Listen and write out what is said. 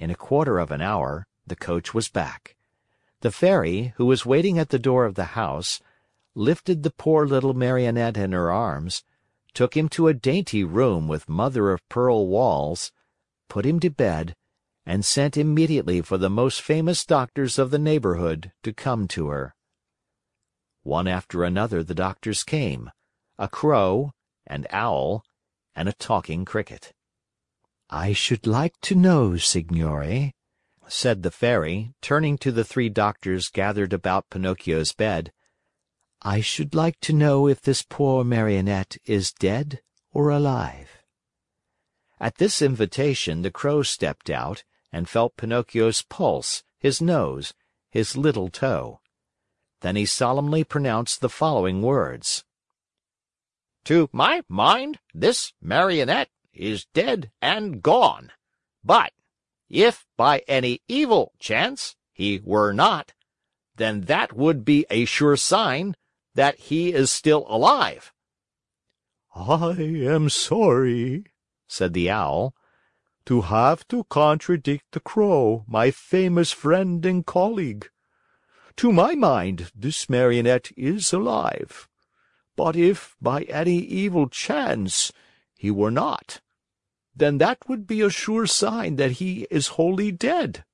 In a quarter of an hour, the coach was back. The Fairy, who was waiting at the door of the house, lifted the poor little Marionette in her arms, took him to a dainty room with mother-of-pearl walls, put him to bed, and sent immediately for the most famous doctors of the neighborhood to come to her. One after another the doctors came, a Crow, an Owl, and a talking Cricket. "I should like to know, Signore," said the Fairy, turning to the three doctors gathered about Pinocchio's bed, "I should like to know if this poor Marionette is dead or alive." At this invitation the Crow stepped out and felt Pinocchio's pulse, his nose, his little toe. Then he solemnly pronounced the following words: "To my mind, this Marionette is dead and gone. But if by any evil chance he were not, then that would be a sure sign that he is still alive." "I am sorry," said the Owl, "to have to contradict the Crow, my famous friend and colleague. To my mind, this Marionette is alive. But if, by any evil chance, he were not, then that would be a sure sign that he is wholly dead.